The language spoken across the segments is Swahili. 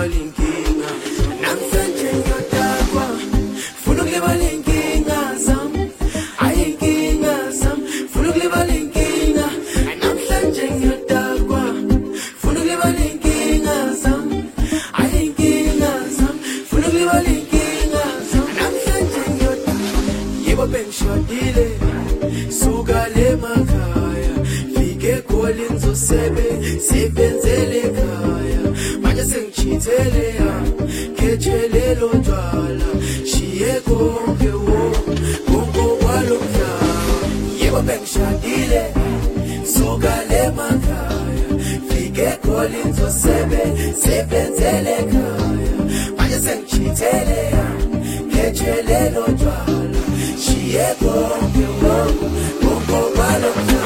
ukulibala inkinga namhlanje ngiyodakwa funa ukulibala inkinga zami ayinkinga zami funa ukulibala inkinga namhlanje ngiyodakwa funa ukulibala inkinga zami ayinkinga zami funa ukulibala inkinga zami namhlanje ngiyodakwa yebo bengishadile suka le makhaya fike kholi sebenzele ekhaya manje sengichithele ya khethelelo njalo shiye konke konke kwalomhlaba yebo bengishadile suka le makhaya fike kholi sebenzele ekhaya manje sengichithele ya khethelelo njalo shiye konke kwalomhlaba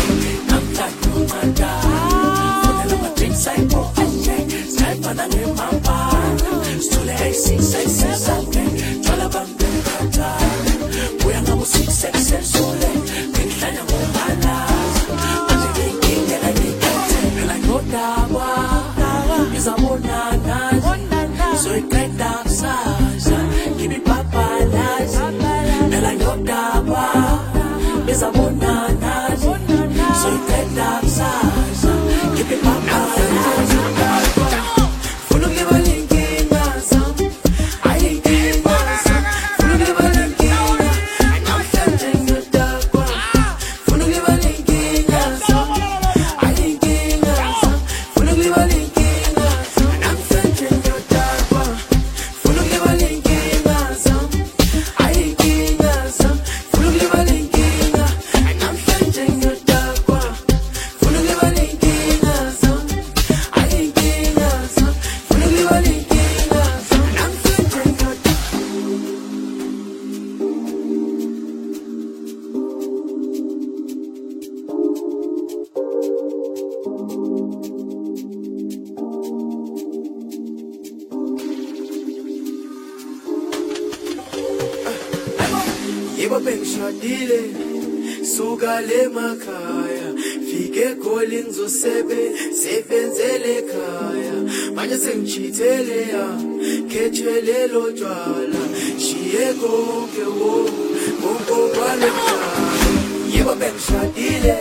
yebo bengishadile suka le makhaya fike kholi sebenzele ekhaya manje sengichithele ya khethelelo njalo shiye konke konke kwalomhlaba yebo bengishadile